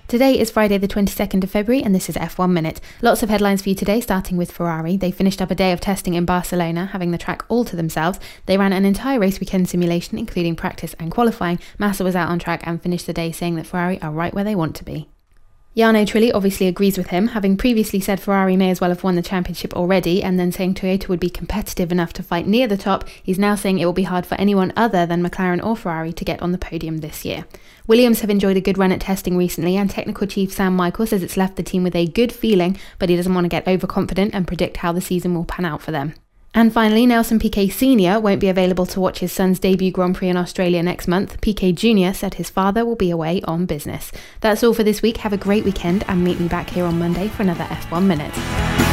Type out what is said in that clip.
Today is Friday the 22nd of February and this is F1 Minute. Lots of headlines for you today, starting with Ferrari. They finished up a day of testing in Barcelona, having the track all to themselves. They ran an entire race weekend simulation, including practice and qualifying. Massa was out on track and finished the day saying that Ferrari are right where they want to be. Jarno Trulli obviously agrees with him, having previously said Ferrari may as well have won the championship already, and then saying Toyota would be competitive enough to fight near the top. He's now saying it will be hard for anyone other than McLaren or Ferrari to get on the podium this year. Williams have enjoyed a good run at testing recently, and technical chief Sam Michael says it's left the team with a good feeling, but he doesn't want to get overconfident and predict how the season will pan out for them. And finally, Nelson Piquet Sr. won't be available to watch his son's debut Grand Prix in Australia next month. Piquet Jr. said his father will be away on business. That's all for this week. Have a great weekend and meet me back here on Monday for another F1 Minute.